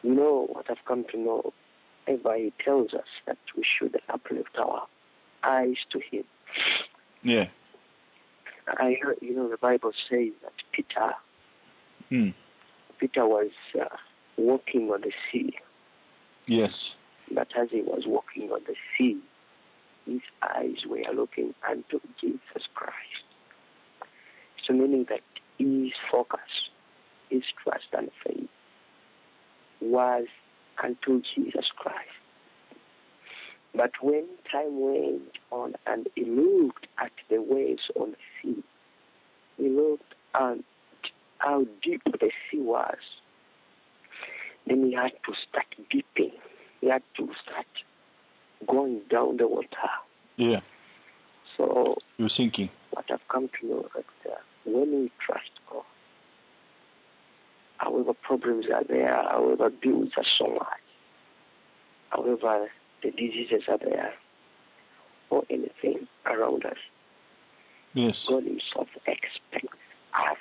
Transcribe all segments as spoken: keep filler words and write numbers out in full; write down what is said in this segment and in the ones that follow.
You know what I've come to know? Ever he tells us that we should uplift our eyes to him. Yeah. I heard, you know, the Bible says that Peter, mm. Peter was uh, walking on the sea. Yes. But as he was walking on the sea, his eyes were looking unto Jesus Christ. So meaning that his focus, his trust and faith was unto Jesus Christ. But when time went on and he looked at the waves on the sea, he looked at how deep the sea was. Then he had to start dipping. He had to start going down the water. Yeah. So you're sinking. What I've come to know that uh, when we trust God, however problems are there, however bills are so much, however the diseases are there, or anything around us, yes, God himself expects us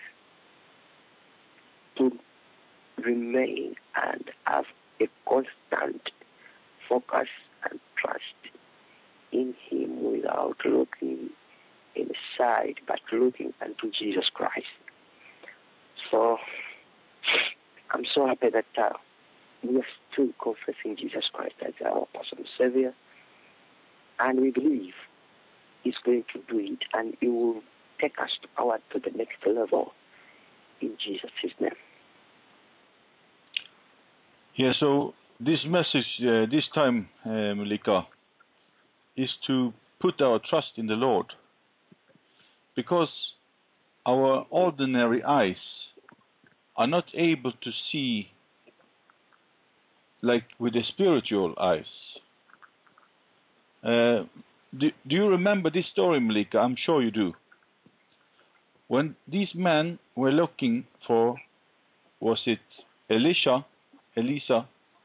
to remain and have a constant focus and trust in him without looking inside, but looking unto Jesus Christ. So I'm so happy that uh, we are still confessing Jesus Christ as our personal Savior, and we believe he's going to do it, and he will take us forward to the next level in Jesus' name. Yeah, so this message uh, this time, uh, Melika, is to put our trust in the Lord, because our ordinary eyes are not able to see like with the spiritual eyes. Uh, do, do you remember this story, Melika? I'm sure you do. When these men were looking for, was it Elisha, Elisa,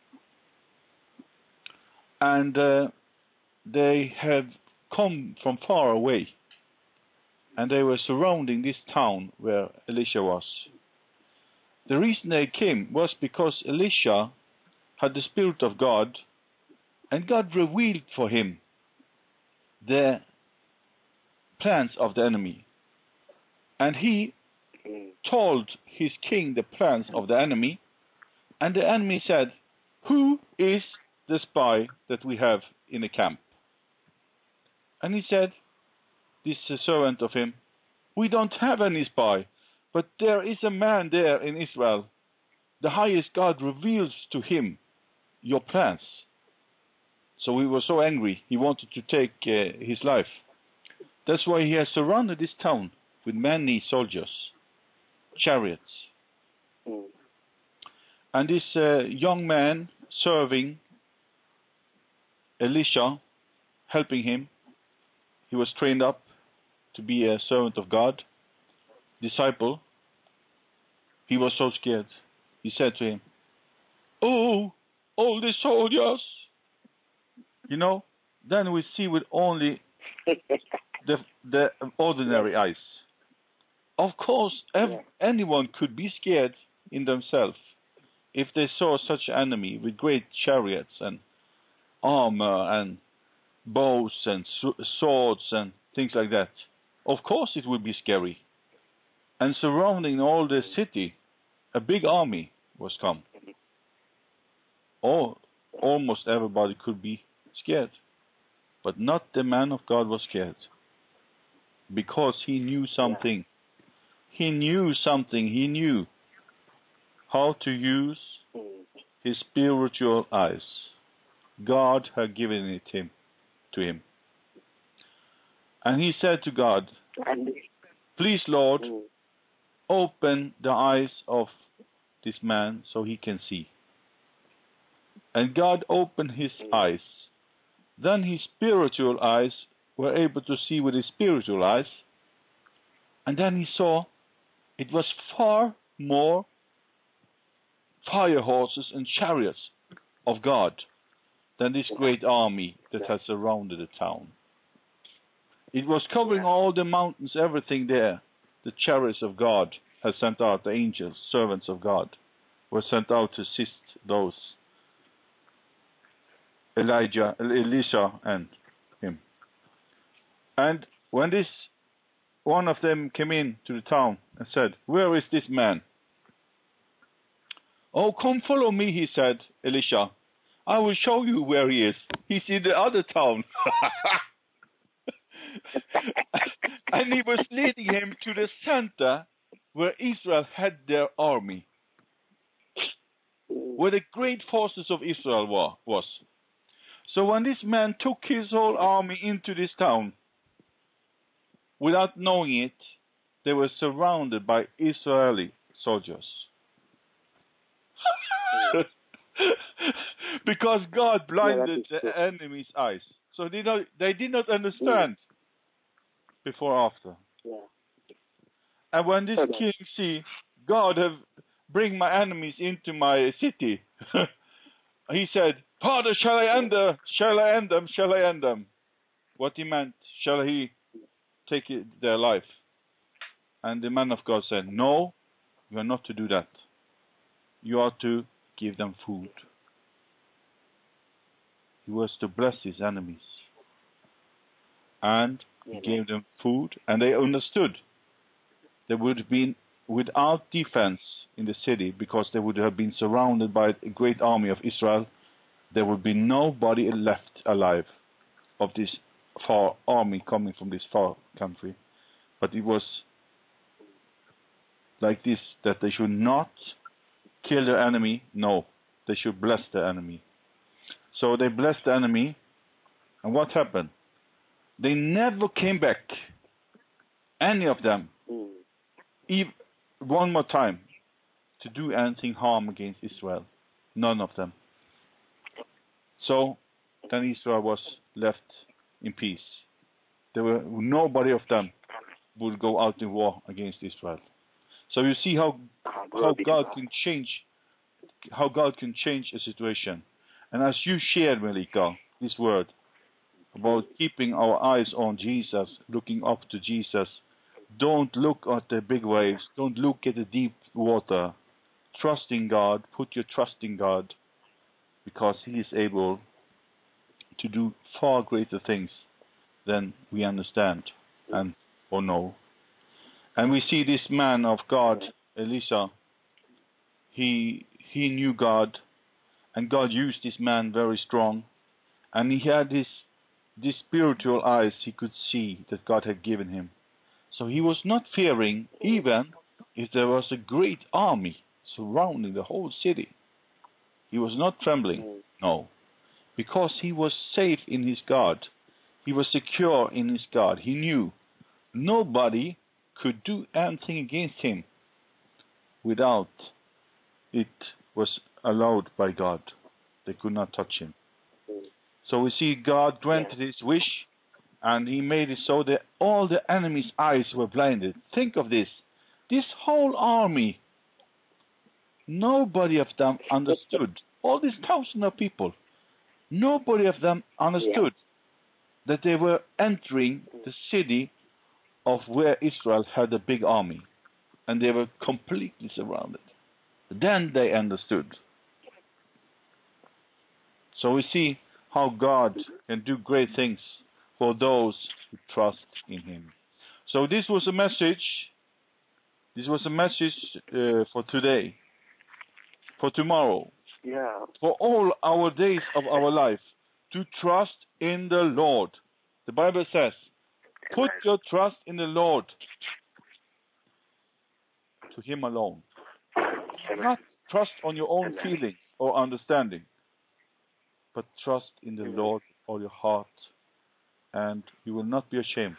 and uh, they had come from far away, and they were surrounding this town where Elisha was. The reason they came was because Elisha had the Spirit of God, and God revealed for him the plans of the enemy. And he told his king the plans of the enemy, and the enemy said, "Who is the spy that we have in the camp?" And he said, this servant of him, "We don't have any spy, but there is a man there in Israel. The highest God reveals to him your plans." So he was so angry, he wanted to take uh, his life. That's why he has surrounded this town with many soldiers, chariots. Mm. And this uh, young man serving Elisha, helping him, he was trained up to be a servant of God, disciple. He was so scared. He said to him, "Oh, all the soldiers." You know, then we see with only the the ordinary eyes. Of course, ev- yeah. anyone could be scared in themselves if they saw such an enemy with great chariots and armor and bows and su- swords and things like that. Of course it would be scary. And surrounding all the city, a big army was come. All, almost everybody could be scared. But not the man of God was scared. Because he knew something. He knew something. He knew how to use his spiritual eyes. God had given it him to him. And he said to God, "Please, Lord, open the eyes of this man so he can see." And God opened his eyes. Then his spiritual eyes were able to see with his spiritual eyes. And then he saw it was far more fire horses and chariots of God than this great army that has surrounded the town. It was covering all the mountains, everything there. The chariots of God has sent out, the angels, servants of God, were sent out to assist those Elijah, Elisha and him. And when this one of them came in to the town and said, "Where is this man?" "Oh, come follow me," he said, Elisha. "I will show you where he is. He's in the other town." And he was leading him to the center where Israel had their army, where the great forces of Israel were, was. So when this man took his whole army into this town, without knowing it, they were surrounded by Israeli soldiers. Because God blinded yeah, the enemy's eyes. So they, don't, they did not understand yeah. before or after. Yeah. And when this okay. king see, God have bring my enemies into my city, he said, "Father, shall I end them? Shall I end them? Shall I end them?" What he meant, shall he take it, their life? And the man of God said, "No, you are not to do that. You are to give them food." He was to bless his enemies. And he gave them food, and they understood. They would have been without defense in the city because they would have been surrounded by a great army of Israel. There would be nobody left alive of this far army coming from this far country. But it was like this, that they should not kill their enemy. No, they should bless the enemy. So they blessed the enemy, and what happened? They never came back, any of them, mm. even one more time, to do anything harm against Israel. None of them. So then Israel was left in peace. There were nobody of them would go out in war against Israel. So you see how how God can change, how God can change a situation. And as you shared, Melika, this word about keeping our eyes on Jesus, looking up to Jesus, don't look at the big waves, don't look at the deep water. Trust in God, put your trust in God, because He is able to do far greater things than we understand and or know. And we see this man of God, Elisha, he he knew God, and God used this man very strong, and he had this these spiritual eyes. He could see that God had given him. So he was not fearing, even if there was a great army surrounding the whole city. He was not trembling, no, because he was safe in his God. He was secure in his God. He knew nobody could do anything against him without it was allowed by God. They could not touch him. So we see God granted his wish, and he made it so that all the enemy's eyes were blinded. Think of this. This whole army, nobody of them understood. All these thousands of people, nobody of them understood that they were entering the city of where Israel had a big army, and they were completely surrounded. Then they understood. So we see how God can do great things for those who trust in Him. So this was a message. This was a message uh, for today, for tomorrow, yeah. for all our days of our life, to trust in the Lord. The Bible says, put your trust in the Lord, to Him alone. Not trust on your own feelings or understanding, but trust in the Lord with all your heart, and you will not be ashamed.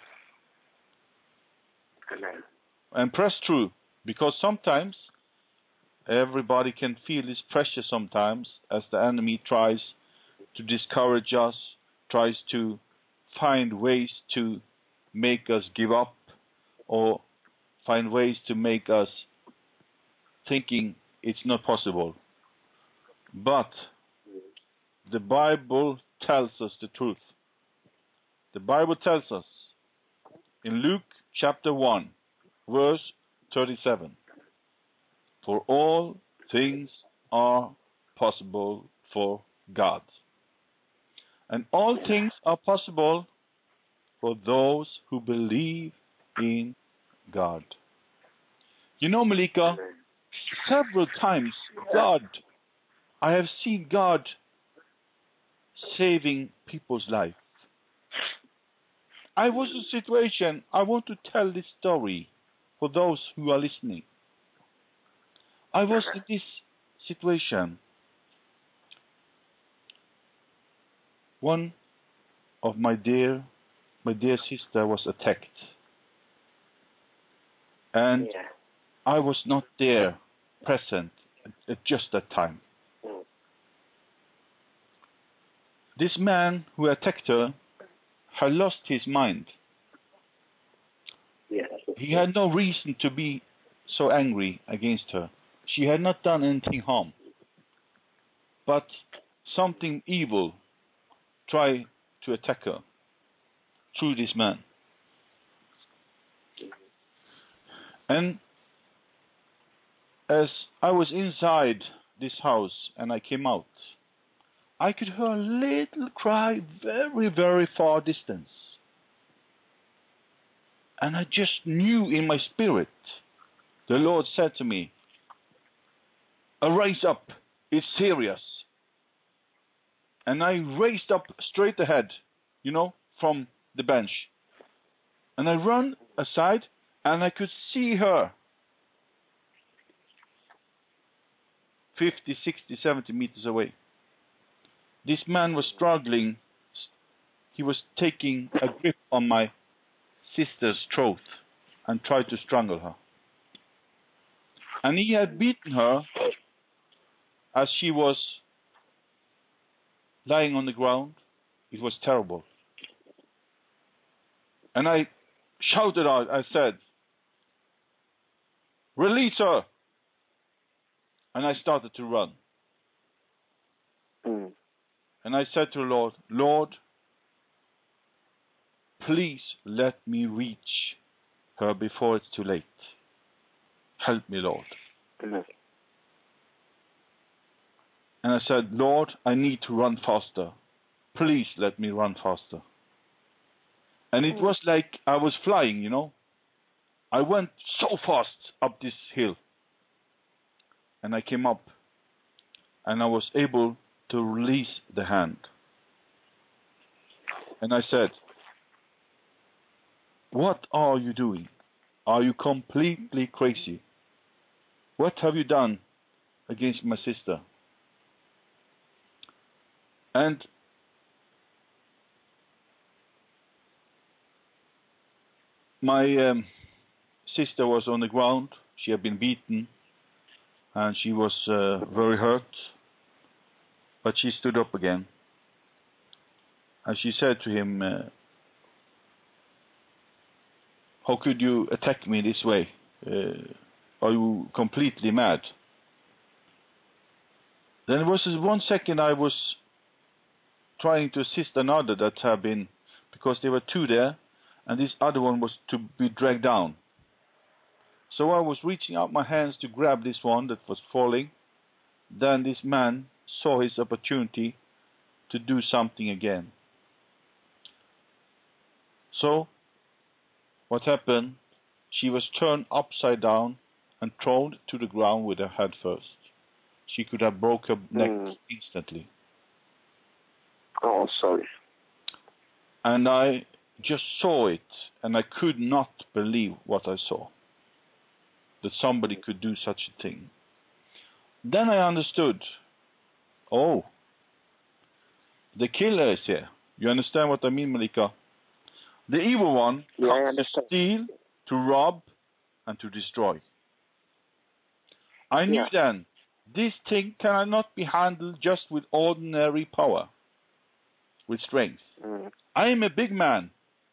Amen. And press through, because sometimes everybody can feel this pressure sometimes as the enemy tries to discourage us, tries to find ways to make us give up, or find ways to make us thinking it's not possible. But the Bible tells us the truth. The Bible tells us in Luke chapter one, verse thirty-seven, for all things are possible for God. And all things are possible for those who believe in God. You know, Malika, several times God, I have seen God saving people's life. I was in a situation, I want to tell this story for those who are listening. I was in this situation. One of my dear, my dear sister was attacked. And Yeah. I was not there, present, at just that time. Mm. This man who attacked her had lost his mind. Yeah. He had no reason to be so angry against her. She had not done anything harm. But something evil tried to attack her through this man. And as I was inside this house and I came out, I could hear a little cry very, very far distance. And I just knew in my spirit, the Lord said to me, "Arise up, it's serious." And I raised up straight ahead, you know, from the bench. And I ran aside and I could see her fifty, sixty, seventy meters away. This man was struggling. He was taking a grip on my sister's throat and tried to strangle her. And he had beaten her as she was lying on the ground. It was terrible. And I shouted out, I said, "Release her!" And I started to run. Mm. And I said to the Lord, "Lord, please let me reach her before it's too late. Help me, Lord." Mm. And I said, "Lord, I need to run faster. Please let me run faster." And it was like I was flying, you know. I went so fast up this hill. And I came up. And I was able to release the hand. And I said, "What are you doing? Are you completely crazy? What have you done against my sister?" And my um, sister was on the ground. She had been beaten. And she was uh, very hurt. But she stood up again. And she said to him, uh, "How could you attack me this way? Uh, are you completely mad?" Then it was one second I was trying to assist another that had been, because there were two there, and this other one was to be dragged down. So I was reaching out my hands to grab this one that was falling. Then this man saw his opportunity to do something again. So what happened? She was turned upside down and thrown to the ground with her head first. She could have broke her neck Mm. instantly. Oh, sorry. And I just saw it, and I could not believe what I saw. That somebody could do such a thing. Then I understood. Oh, the killer is here. You understand what I mean, Malika? The evil one Yeah, I comes to understand. steal, to rob, and to destroy. I knew Yeah. then, this thing cannot be handled just with ordinary power, with strength. Mm. I am a big man,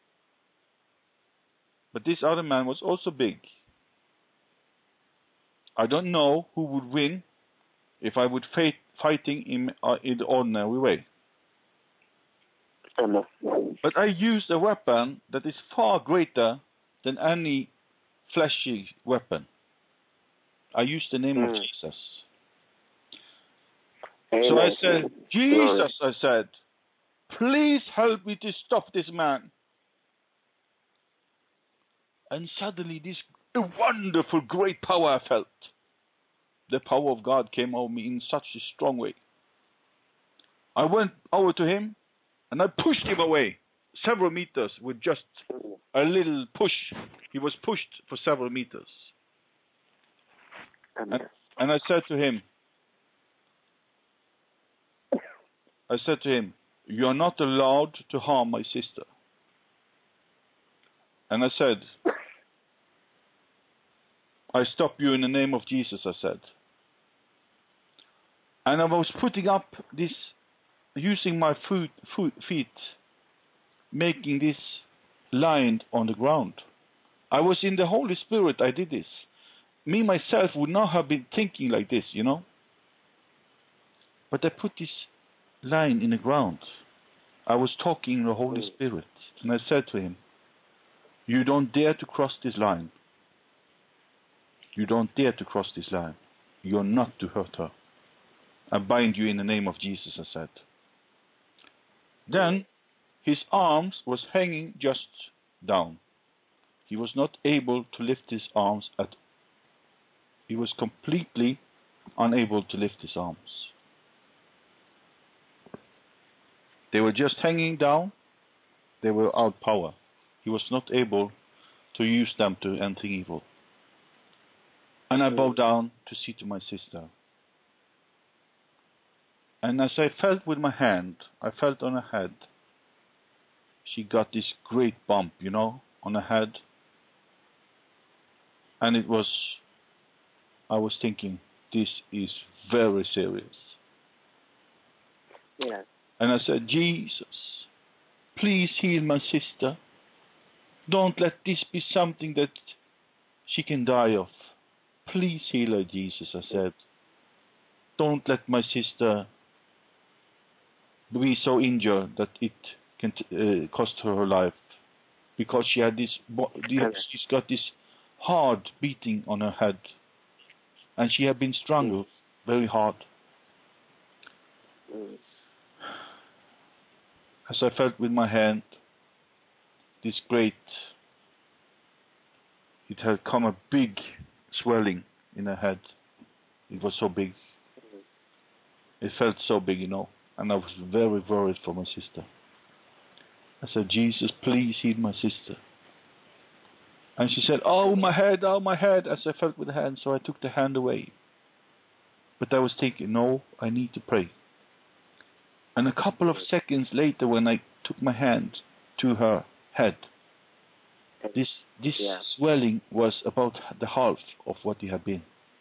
but this other man was also big. I don't know who would win if I would fight fighting in, uh, in the ordinary way. I know. But I used a weapon that is far greater than any fleshy weapon. I used the name Mm. of Jesus. Amen. So I said, "Jesus," I said, please help me to stop this man. And suddenly this a wonderful, great power I felt. The power of God came over me in such a strong way. I went over to him and I pushed him away several meters with just a little push. He was pushed for several meters. And, and I said to him, I said to him, you are not allowed to harm my sister. And I said, I stop you in the name of Jesus, I said. And I was putting up this, using my foot, foot, feet, making this line on the ground. I was in the Holy Spirit, I did this. Me, myself, would not have been thinking like this, you know. But I put this line in the ground. I was talking in the Holy Spirit. And I said to him, you don't dare to cross this line. You don't dare to cross this line. You're not to hurt her. I bind you in the name of Jesus, I said. Then his arms was hanging just down. He was not able to lift his arms at He was completely unable to lift his arms. They were just hanging down. They were out of power. He was not able to use them to anything evil. And I bowed down to see to my sister. And as I felt with my hand, I felt on her head. She got this great bump, you know, on her head. And it was, I was thinking, this is very serious. Yeah. And I said, Jesus, please heal my sister. Don't let this be something that she can die of. Please heal her, Jesus, I said. Don't let my sister be so injured that it can uh, cost her her life. Because she had this, she's got this hard beating on her head. And she had been strangled very hard. As I felt with my hand, this great, it had come a big swelling in her head. It was so big. It felt so big, you know. And I was very worried for my sister. I said, Jesus, please heal my sister. And she said, oh, my head, oh, my head, as I felt with the hand. So I took the hand away. But I was thinking, no, I need to pray. And a couple of seconds later, when I took my hand to her head, this this yeah. swelling was about the half of what it had been.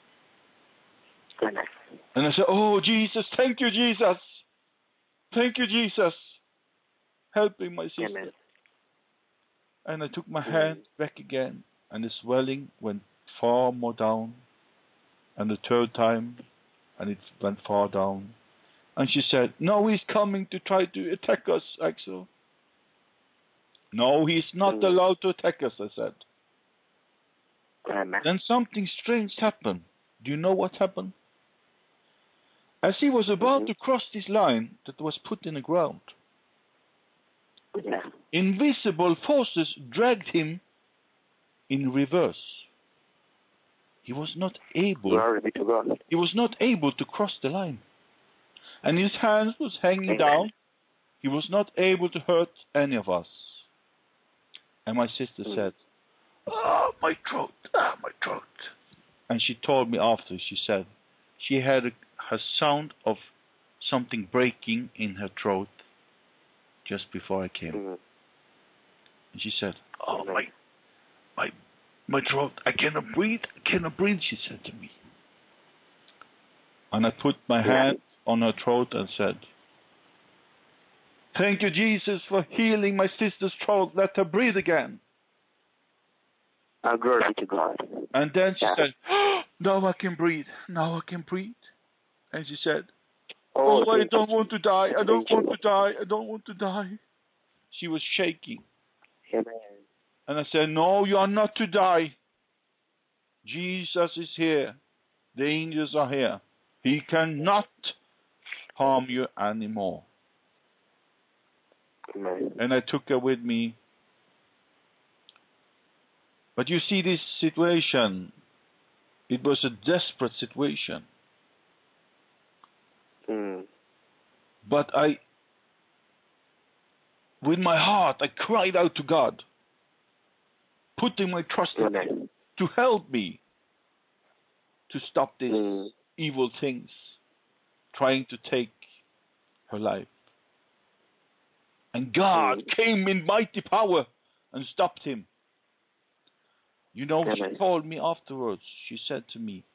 Amen. And I said, oh, Jesus, thank you, Jesus. Thank you, Jesus. Helping my sister. Amen. And I took my hand back again, and the swelling went far more down. And the third time, and it went far down. And she said, no, he's coming to try to attack us, Axel. No, he's not mm. allowed to attack us, I said. Amen. Then something strange happened. Do you know what happened? As he was about mm-hmm. to cross this line that was put in the ground, yeah. invisible forces dragged him in reverse. He was not able. Glory be to God. He was not able to cross the line. And his hands was hanging Amen. Down. He was not able to hurt any of us. And my sister mm. said, oh, my throat, ah, my throat. And she told me after, she said, she had a, a sound of something breaking in her throat just before I came. Mm. And she said, oh, my, my, my throat, I cannot breathe, I cannot breathe, she said to me. And I put my yeah. hand on her throat and said, thank you, Jesus, for healing my sister's throat. Let her breathe again. Oh, glory to God. And then she yeah. said, oh, now I can breathe. Now I can breathe. And she said, oh, oh I don't you. want to die. I don't thank want you. to die. I don't want to die. She was shaking. Amen. And I said, no, you are not to die. Jesus is here. The angels are here. He cannot harm you anymore. Amen. and I took her with me. But you see, this situation, it was a desperate situation. Mm. But I, with my heart, I cried out to God, putting my trust in Amen. Him to help me to stop these Mm. evil things trying to take her life. And God Mm. came in mighty power and stopped him. You know, Amen. she told me afterwards, she said to me,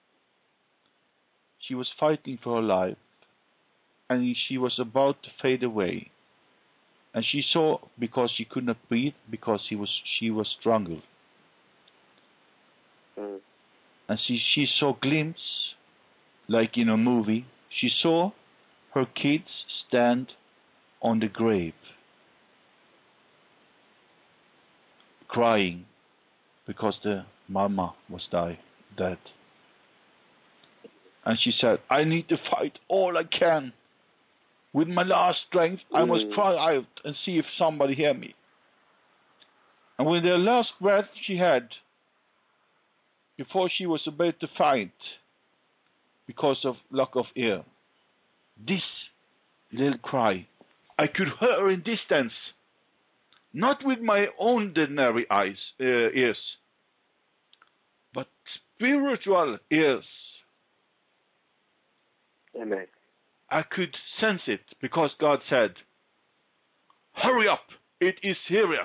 she was fighting for her life, and she was about to fade away. And she saw, because she could not breathe, because he was, she was strangled. Mm. And she, she saw a glimpse, like in a movie. She saw her kids stand on the grave, crying because the mama was die, dead. And she said, I need to fight all I can. With my last strength, I must Mm. cry out and see if somebody hear me. And with the last breath she had, before she was about to fight, because of lack of air, this little cry, I could hear her in distance, not with my ordinary eyes, uh, ears, but spiritual ears. Amen. I could sense it, because God said, hurry up, it is serious.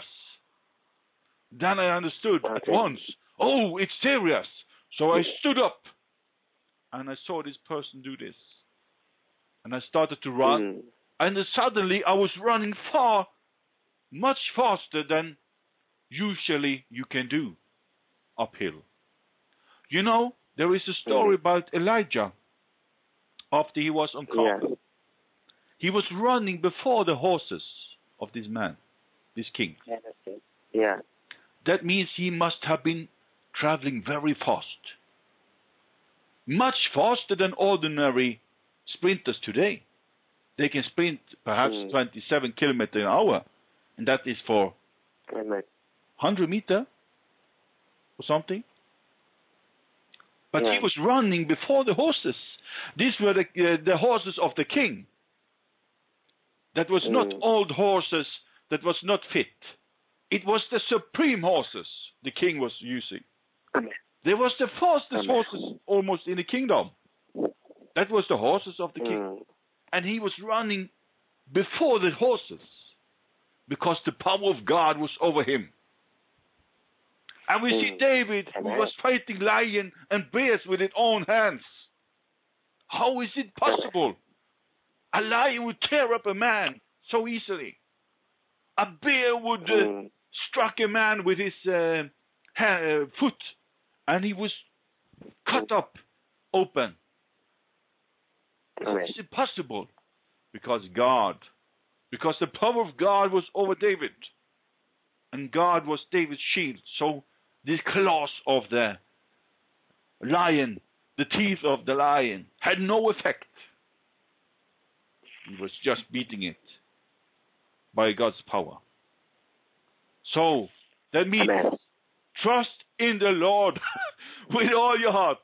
Then I understood Okay. at once, oh, it's serious. So I stood up, and I saw this person do this. And I started to run, Mm. and then suddenly I was running far, much faster than usually you can do uphill. You know, there is a story Mm. about Elijah after he was on Yeah. Carmel. He was running before the horses of this man, this king. Yeah. That means he must have been traveling very fast. Much faster than ordinary sprinters today. They can sprint perhaps Mm. twenty-seven kilometers an hour, and that is for Amen. one hundred meter or something. But Yeah. he was running before the horses. These were the, uh, the horses of the king. That was not Mm. old horses, that was not fit. It was the supreme horses the king was using. Amen. They was the fastest Amen. horses almost in the kingdom. That was the horses of the king. Mm. And he was running before the horses because the power of God was over him. And we see Mm. David, who Amen. was fighting lion and bears with his own hands. How is it possible? A lion would tear up a man so easily. A bear would uh, Mm. struck a man with his uh, hand, uh, foot, and he was cut up open. Amen. It's impossible because God, because the power of God was over David, and God was David's shield. So the claws of the lion, the teeth of the lion, had no effect. He was just beating it by God's power. So that means Amen. trust in the Lord with all your heart,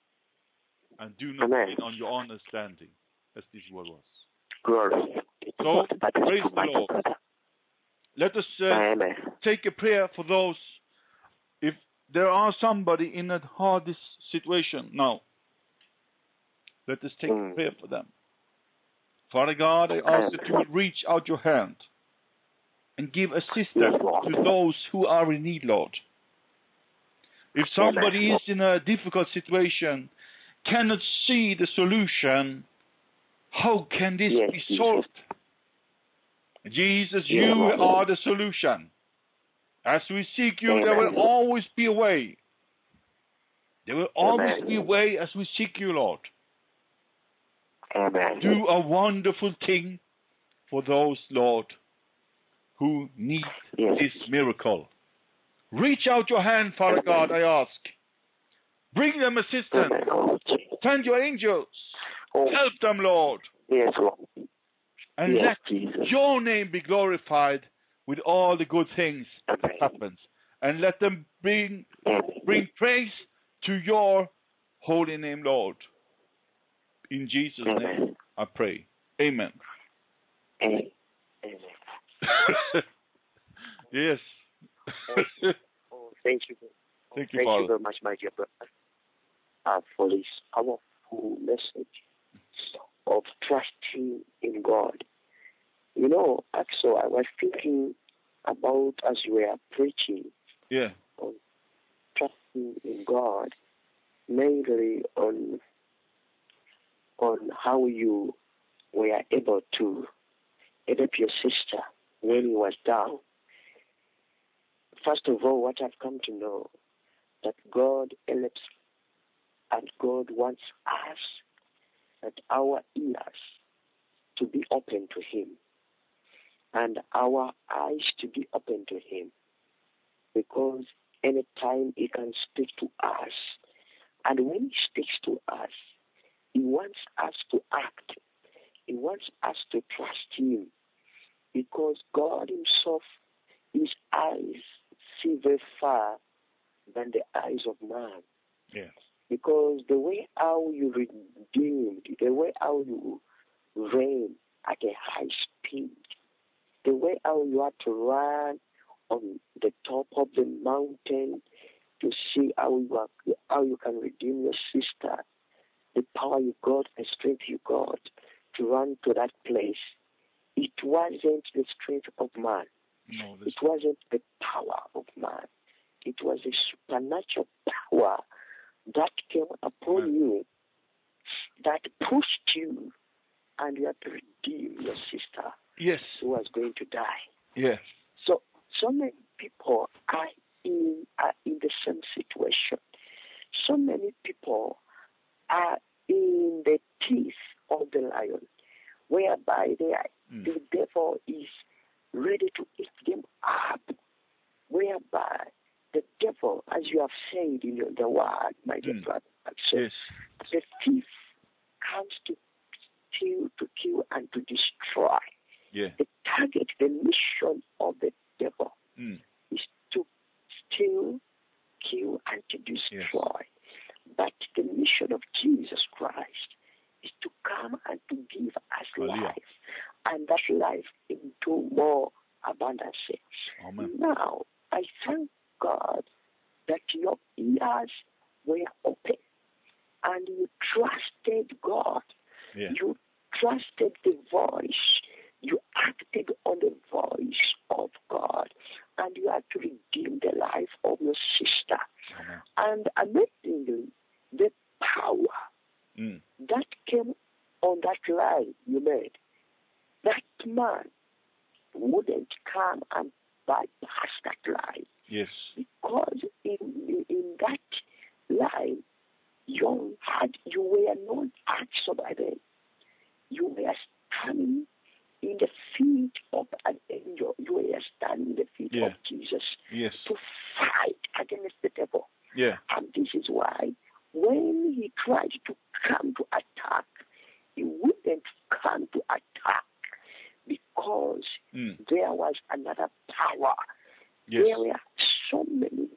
and do not Amen. lean on your understanding, as this word was. Glory. So, That is praise from the my Lord. brother. Let us uh, Amen. take a prayer for those, if there are somebody in a hardest situation now, let us take Mm. a prayer for them. Father God, I ask that you will reach out your hand and give assistance Yes, Lord. to those who are in need, Lord. If somebody is in a difficult situation, cannot see the solution, how can this Yes, be Jesus. solved? Jesus, Yes, you Lord. are the solution. As we seek you, there will Amen. always be a way. There will always Amen. be a way as we seek you, Lord. Amen. Do a wonderful thing for those, Lord, who need Yes. this miracle. Reach out your hand, Father God, I ask. Bring them assistance. Amen. Oh, Jesus. Send your angels. Oh, Help them, Lord. yes, Lord. And Yes, let Jesus. your name be glorified with all the good things that Amen. happens. And let them bring, Amen. bring praise to your holy name, Lord. In Jesus' Amen. name, I pray. Amen. Amen. Yes. Oh, thank you. Oh, Thank you, thank Father. you very much, my dear brother, uh, for this powerful message of trusting in God. You know, Axel, I was thinking about as you were preaching Yeah. on trusting in God, mainly on on how you were able to help your sister when he was down. First of all, what I've come to know, that God helps and God wants us, that our ears to be open to Him and our eyes to be open to Him, because anytime He can speak to us, and when He speaks to us, He wants us to act. He wants us to trust Him, because God Himself, His eyes see very far than the eyes of man. Yeah. Because the way how you redeemed, the way how you ran at a high speed, the way how you had to run on the top of the mountain to see how you are, how you can redeem your sister, the power you got, the strength you got to run to that place. It wasn't the strength of man. No, It wasn't the power of man. It was a supernatural power that came upon man. you, that pushed you, and you had to redeem your sister Yes. who was going to die. Yes. So, so many people are in, are in the same situation. So many people are in the teeth of the lion, whereby they are, Mm. the devil is ready to eat them up, whereby the devil, as you have said in your, the word, my dear Mm. brother, so Yes. the thief comes to steal, to kill, and to destroy. Yeah. The target, the mission of the devil Mm. is to steal, kill, and to destroy. But the mission of Jesus Christ is to come and to give us Hallelujah. life, and that life into more abundance. Amen. Now, I thank God that your ears were open and you trusted God. Yeah. You trusted the voice. You acted on the voice of God, and you had to redeem the life of your sister. Amen. And amazingly, the power Mm. that came on that line you made, that man wouldn't come and bypass that line, Yes. because in, in, in that line, you had you were not asked by them. You were standing in the feet of an angel. You were standing in the feet Yeah. of Jesus Yes. to fight against the devil. Yeah. And this is why when he tried to come to attack, he wouldn't come to attack, because Mm. there was another power. Yes. There were so many,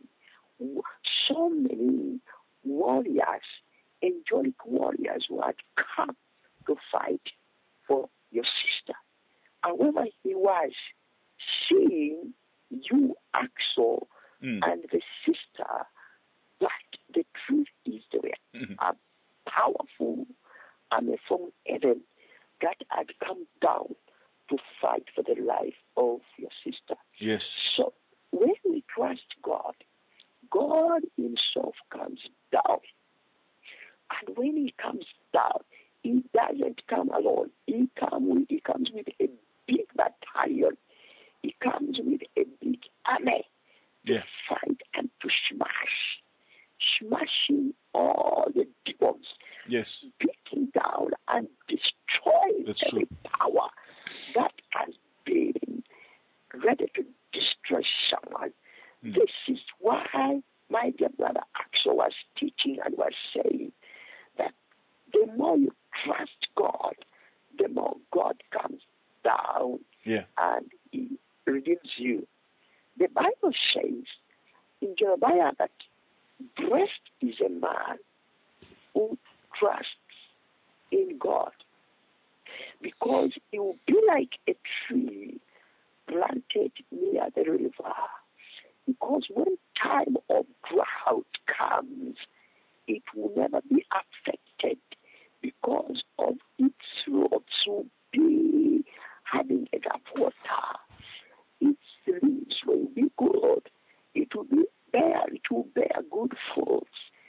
so many warriors, angelic warriors who had come to fight for your sister. However, he was seeing you, Axel, Mm. and the sister, but the truth is they were Mhm. a powerful army from heaven that had come down to fight for the life of your sister. Yes. So when we trust God, God Himself comes down. And when He comes down, He doesn't come alone. He, come with, he comes with a big battalion. He comes with a big army to Yeah. fight and to smash, smashing all the demons, Yes. beating down and destroying That's every true. power that has been ready to destroy someone. Mm. This is why my dear brother Axel was teaching and was saying that the more you trust God, the more God comes down Yeah. and he redeems you. The Bible says in Jeremiah that blessed is a man who trusts in God, because he will be like a tree planted near the river. Because when time of drought comes, it will never be affected, because of its roots will be having enough water. Its leaves will be good. It will be bear. It will bear good fruits,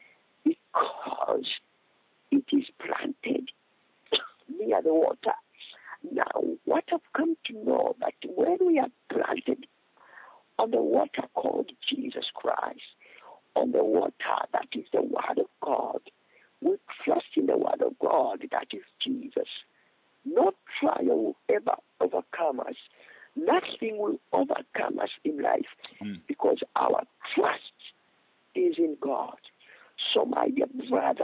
because it is planted near the water. Now, what I've come to know that when we are planted on the water called Jesus Christ, on the water that is the Word of God, we trust in the Word of God that is Jesus. No trial will ever overcome us. Nothing will overcome us in life, mm. because our trust is in God. So, my dear brother,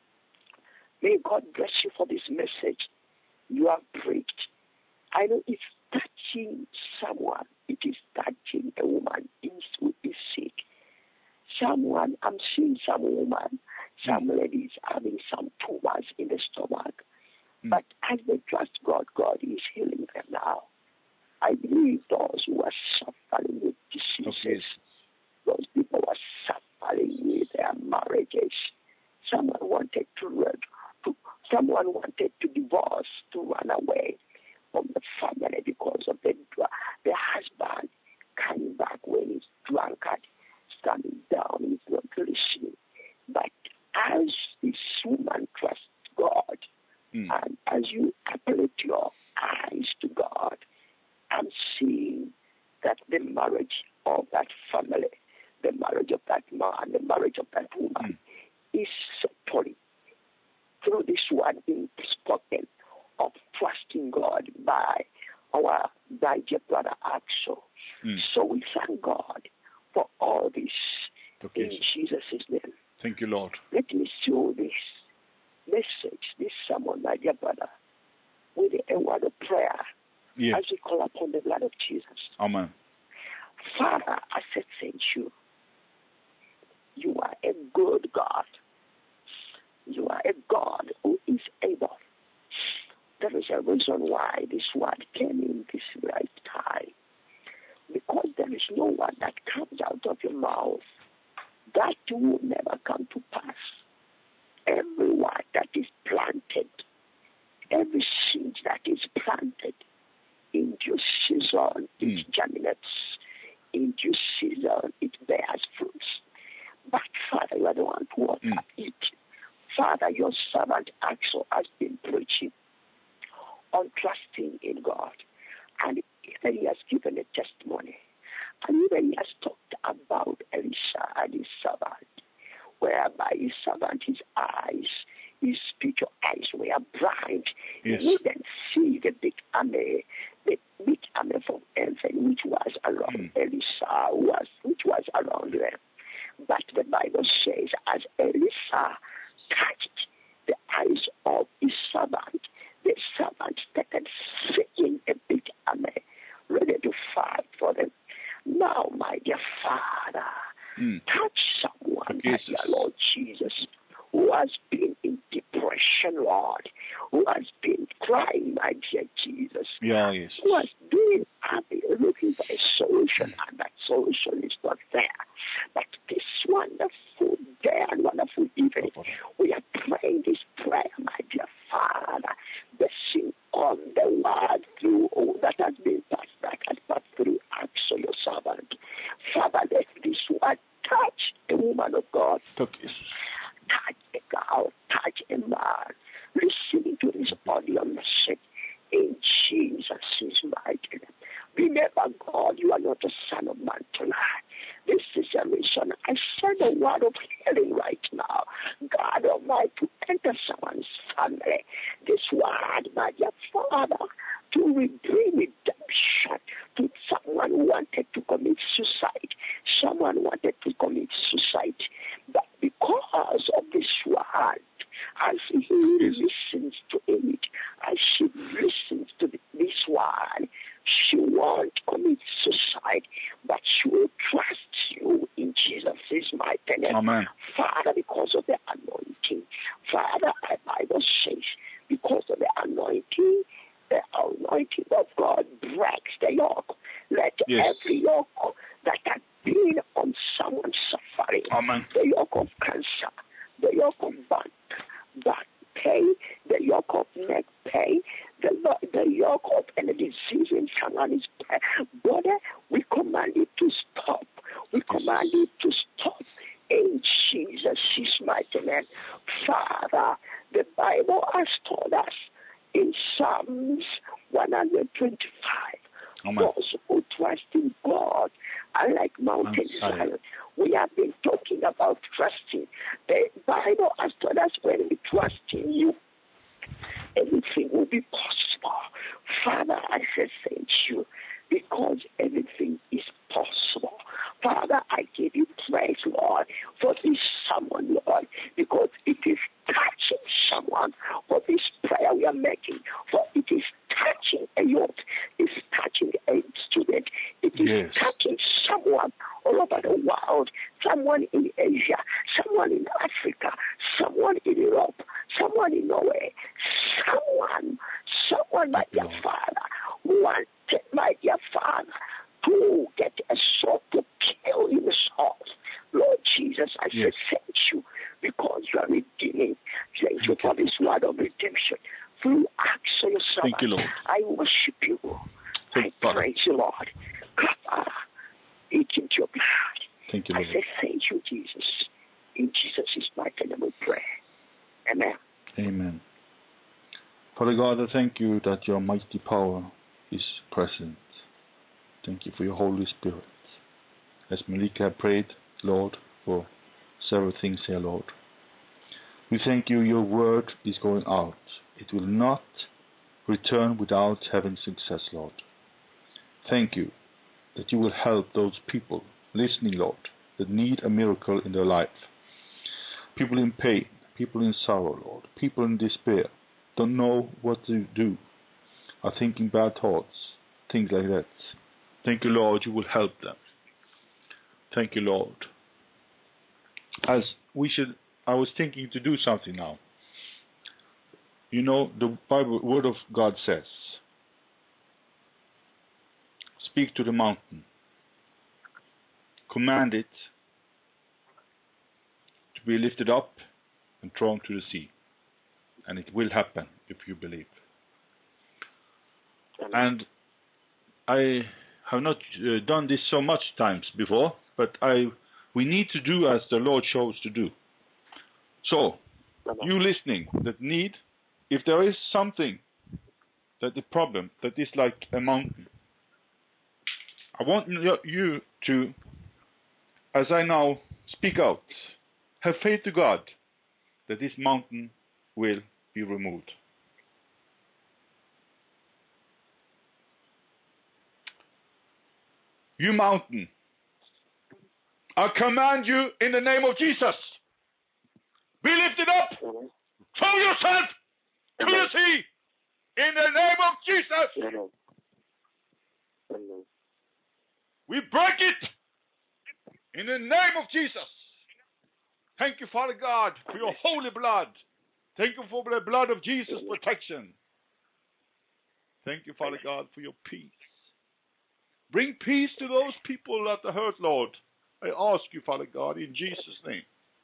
may God bless you for this message you have preached. I know it's touching someone. It is touching a woman who is sick. Someone, I'm seeing some woman, some mm. ladies having some tumors in the stomach. Mm. But as they trust God, God is healing them now. I believe those who are suffering with diseases, okay. those people who are suffering with their marriages. Someone wanted to run, to, someone wanted to divorce, to run away from the family because of the the husband coming back when he's drunkard, standing down, he's not listening. But as this woman trusts God, mm. and as you apply your eyes to God, I'm seeing that the marriage of that family, the marriage of that man, the marriage of that woman mm. is settled through this word being spoken of trusting God by our by dear brother Axel. Mm. So we thank God for all this okay. in Jesus' name. Thank you, Lord. Let me show this message, this sermon, my dear brother, with a word of prayer. Yes. As we call upon the blood of Jesus. Amen. Father, I said thank you. You are a good God. You are a God who is able. There is a reason why this word came in this right time. Because there is no word that comes out of your mouth that will never come to pass. Every word that is planted, every seed that is planted, in due season, it mm. germinates. In due season, it bears fruits. But, Father, you are the one who water mm. it. Father, your servant Axel has been preaching on trusting in God. And even he has given a testimony. And even he has talked about Elisha and his servant, whereby his servant, his eyes, his spiritual eyes were blind. Yes. He didn't see the big army, the big army from heaven, which was around mm. Elisha, was, which was around them. But the Bible says, as Elisha touched the eyes of his servant, the servant started seeing a big army ready to fight for them. Now, my dear Father, mm. touch someone, my dear Lord Jesus, who has been in depression, Lord, who has been crying, my dear Jesus, yeah, yes. who has been happy, looking for a solution, and that solution is not there. But this wonderful day and wonderful evening, we are praying this prayer, my dear Father, blessing on the word through all that has been passed back and passed through Axel, your servant. Father, let this word touch the woman of God. Okay. Touch a girl, touch a man, listening to this audio message in Jesus' mighty name. Remember, God, you are not a son of man to lie. This is a reason I send a word of healing right now. God Almighty, to enter someone's family. This word, my dear Father, to bring redemption to someone who wanted to commit suicide. Someone wanted to commit suicide. But because of this word, as he listens to it, as she listens to this word, Amen. Father, because of the anointing. Father, the Bible says, because of the anointing, the anointing of God breaks the yoke. Let Yes. every yoke that has been on someone suffering, Amen. the yoke of cancer, the yoke of back, back pain, the yoke of neck pain, the, the yoke of any disease in someone's body, we command it to stop. We command it to stop. In Jesus' mighty name. Father, the Bible has told us in Psalms one twenty-five, Amen. those who trust in God are like Mount Zion. We have been talking about trusting. The Bible has told us when we trust in you, everything will be possible. Father, I say thank you because everything is possible. Father, I give you praise, Lord, for this someone, Lord, because it is touching someone for this prayer we are making, for it is touching a youth, it's touching a student, it is yes. touching someone all over the world, someone in Asia, someone in Africa, someone in Europe, someone in Norway, someone, someone, my dear Father, wanted, my dear Father, to get a sword to kill himself. Lord Jesus, I yes. say thank you because you are redeeming. Thank you for this word of redemption. Through acts of your servant, thank you, Lord. I worship you. Thank I praise you, Lord. Father, eat into your blood. Thank you, I Lord. say thank you, Jesus. In Jesus' mighty name we pray. Amen. Amen. Father God, I thank you that your mighty power is present. Thank you for your Holy Spirit. As Malika prayed, Lord, for several things here, Lord. We thank you your word is going out. It will not return without having success, Lord. Thank you that you will help those people listening, Lord, that need a miracle in their life. People in pain, people in sorrow, Lord, people in despair, don't know what to do, are thinking bad thoughts, things like that. Thank you, Lord, you will help them. Thank you, Lord. As we should, I was thinking to do something now. You know, the Bible, Word of God says, speak to the mountain, command it to be lifted up and thrown to the sea. And it will happen if you believe. And I have not uh, done this so much times before, but I we need to do as the Lord shows to do. So, you listening that need, if there is something that the problem that is like a mountain, I want you to, as I now speak out, have faith to God that this mountain will be removed. You mountain, I command you in the name of Jesus, be lifted up, throw yourself to the sea, in the name of Jesus. We break it in the name of Jesus. Thank you, Father God, for your holy blood. Thank you for the blood of Jesus' protection. Thank you, Father God, for your peace. Bring peace to those people that are hurt, Lord. I ask you, Father God, in Jesus' name.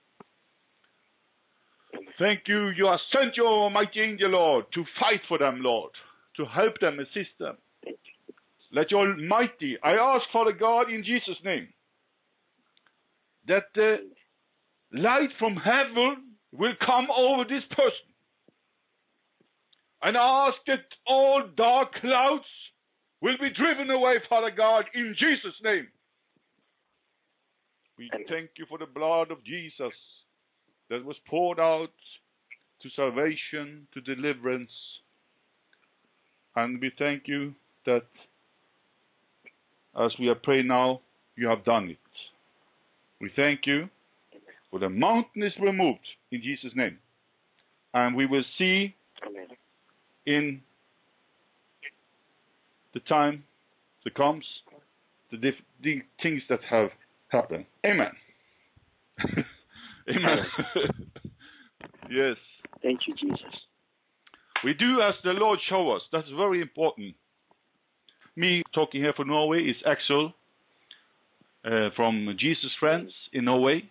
Thank you. You have sent your mighty angel, Lord, to fight for them, Lord, to help them, assist them. Let your almighty, I ask, Father God, in Jesus' name, that the light from heaven will come over this person. And I ask that all dark clouds will be driven away, Father God, in Jesus' name. We thank you for the blood of Jesus that was poured out to salvation, to deliverance. And we thank you that as we are praying now, you have done it. We thank you for the mountain is removed in Jesus' name. And we will see in the time that comes the, diff- the things that have happened. Amen. Amen. Yes. Thank you, Jesus. We do as the Lord show us. That's very important. Me talking here for Norway is Axel uh, from Jesus Friends in Norway.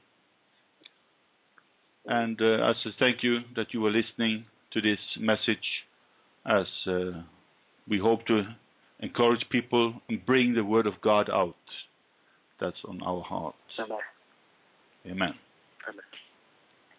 And uh, I say thank you that you were listening to this message, as uh, we hope to encourage people and bring the word of God out. That's on our hearts. Amen. Amen. Amen.